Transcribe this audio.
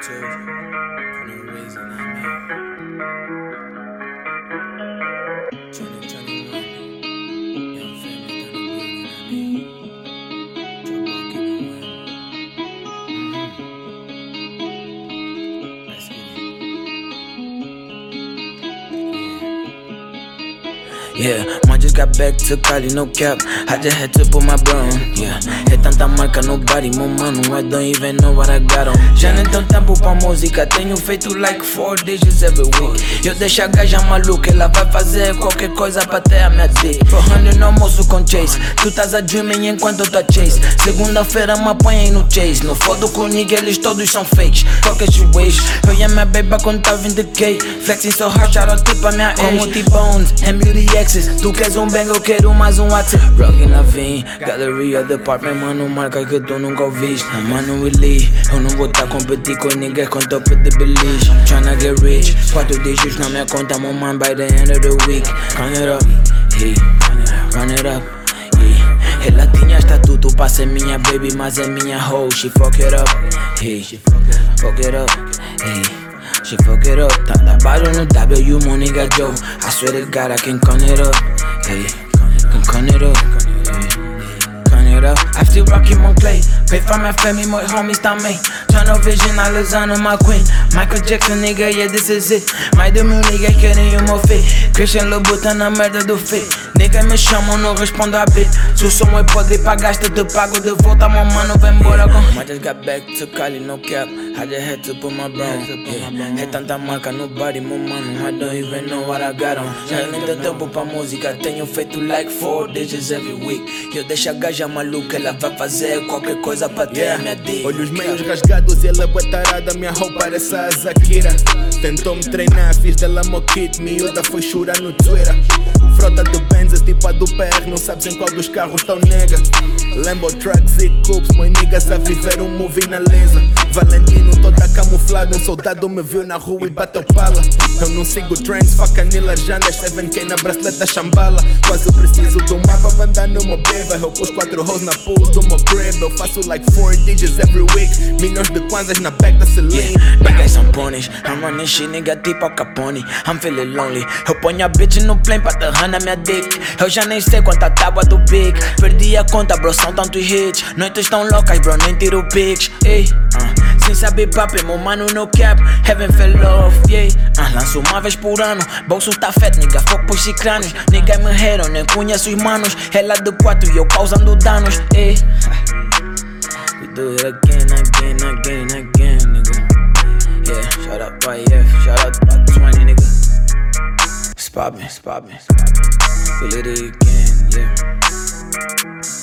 too, for no reason, I mean. 2021, young family done a building, I mean. Joe walking away. Let's get it. Yeah, I just got back to Cali, no cap. I just had to put my bro on. Yeah, é tanta marca, nobody, meu mano, I don't even know what I got on. Já nem tenho tempo pra música, tenho feito like 4 dishes every week. Eu deixo a gaja maluca, ela vai fazer qualquer coisa pra ter a minha dick. 400 no almoço com Chase, tu estás a dreaming enquanto eu tô a chase. Segunda-feira me apanhei no chase, não fodo com ninguém, eles todos são fakes. Qualquer ways, eu e a minha baby quando tá 20k. Flexing so hard, shout out pra minha ex. Como T-Bones, and Beauty X's. Tu queres um bang, eu quero mais um axe. Rockin' na Vim, Galleria Department, mano, marca que tu nunca ouviste. Mano, Willie, eu não vou tá competir com ninguém com topo de beliche. Tryna get rich, 4 dígitos na minha conta, my mind by the end of the week. Run it up, hey, run it up, yeah. Ela tinha estatuto pra ser minha baby, mas é minha hoe. She fuck it up, hey, fuck it up, hey. She fuck it up, tá trabalho no W, my nigga Joe. I swear to God I can con it up, hey, can con it up, hey, con it up. I still rockin' my clay, pay for my family, my homies também. Tunnel vision, Alexander McQueen. Michael Jackson, nigga, yeah, this is it. Mais de 1000 niggas querem o meu feio. Christian Lobo tá na merda do feio. Niggas me chamam, não respondo a beat. Se o som é podre pra gasto, te pago de volta, meu mano, vem embora com. I just got back to Cali, no cap. I just had to put my bro on. Yeah. É tanta marca, nobody, meu mano, I don't even know what I got on. Já nem deu tempo pra música, tenho feito like 4 dishes every week. Eu deixo a gaja maluca, ela vai fazer qualquer coisa pra ter a minha dick. Olhos meios rasgados e ela é bué tarada, minha roupa parece a Zakira. Tentou-me treinar, fiz dela moquite, miúda foi chorar no Twitter. Frota de Benzes, tipo a do PR, não sabes em qual dos carros tão nega. Lambo trucks e coupes, moi niggas a viver um movie na lesa. Valentino toda camuflado, um soldado me viu na rua e bateu pala. Eu não sigo trends, fuck Anila Jandas, 7K na bracelete da chambala. Quase preciso de um mapa pra andar no meu beba. Eu pus 4 hoes na pool do meu crib. Eu faço like 4 digits every week. Milhões de kwanzas na back da Celine. Niggas são ponies, I'm running shit, nigga, tipo Al Capone. I'm feeling lonely, eu ponho a bitch no plane pra terrar na minha dick. Eu já nem sei quanta tábua do big. Perdi a conta, bro, são tantos hits. Noites tão loucas, bro, nem tiro pics. Ei, sem saber papi, meu mano no cap. Heaven fell off, yeah. Lanço uma vez por ano, bolso tá fat, nigga, foco pros cicranos. Nigga me hero, nem conheço os manos. Ela de 4 e eu causando danos, ei. We do it again, nigga. Yeah, shout out YF, shout out by 20, nigga. It's poppin', feel it again, yeah.